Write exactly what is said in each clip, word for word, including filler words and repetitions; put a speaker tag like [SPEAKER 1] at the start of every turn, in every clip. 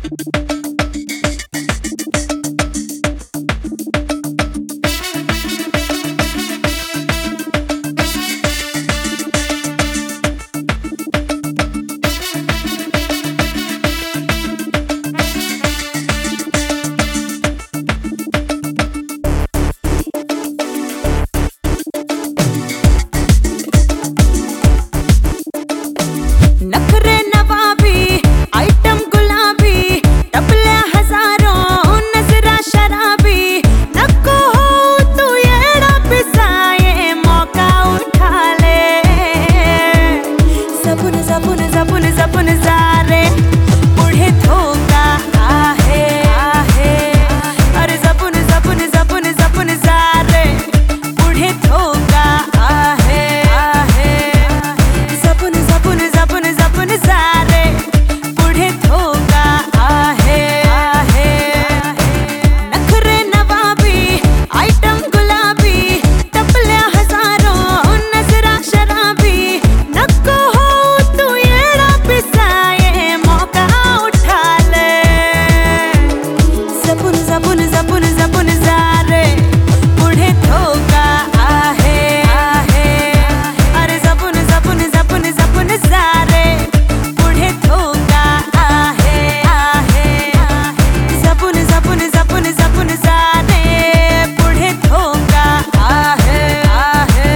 [SPEAKER 1] नखरे नवाबी आइटम गुलाबी टपल्या हजारों नजरा शराबी नको हो तू येड़ा पिसाए मौका उठा ले जपून जपून जपून जपून जारे पुढे धोका आहे आहे अरे जपून जपून जपून जपून जारे पुढे धोका आहे आहे जपून जपून जपून जपून जारे पुढे धोका आहे आहे नखरे नवाबी आइटम गुलाबी टपल्या हजारों नजरा शराबी नको हो तू येड़ा पिसाए मौका उठा ले जपून जपून जपून जपून जारे पुढे धोका आहे आहे अरे जपून जपून जपून जपून जारे पुढे धोका आहे आहे जपून जपून जपून जपून जारे पुढे धोका आहे आहे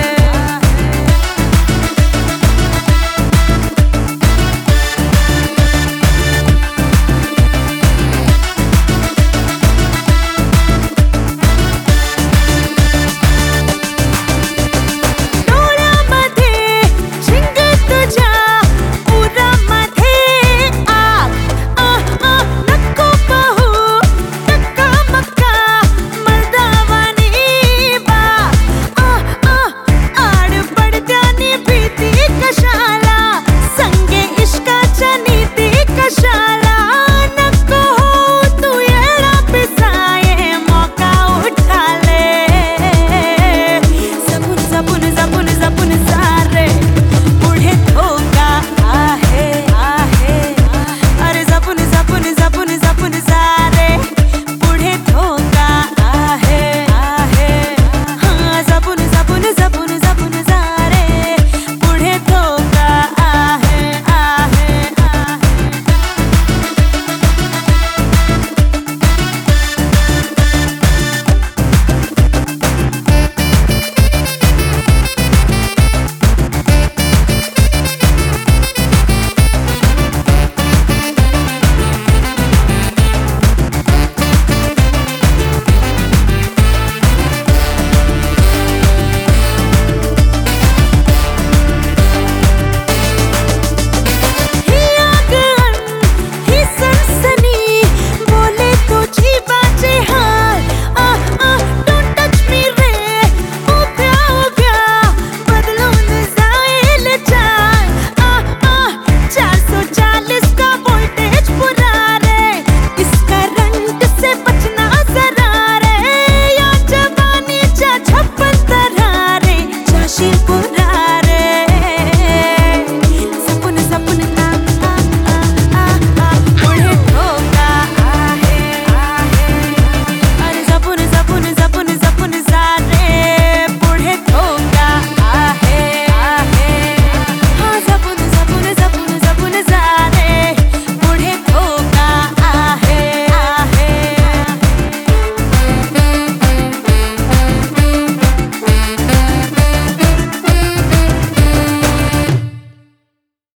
[SPEAKER 1] डोळ्यामध्ये शिंग तुझ्या उरामध्ये आग आ आ नको पाहू टक्का मक्का मर्दावानी बाग आ आ आड पडत्यानी भीती कशाला संगे इश्काच्या नीती कशाला नको हो तू येड़ा पिसाए मौका उठा ले जपून जपून जपून जपून जारे पुढे धोका आहे आहे अरे जपून जपून जपून जपून जारे पुढे धोका आहे आहे हा जपून जपून जपून जपून जारे पुढे धोका आहे आहे आहे ही आग अन ही सनसनी बोले तुझी बाजे हाल आ आ डोंट टच मी रे उभ्या उभ्या बदलून जाईल चाल आ आ चार सौ चालीस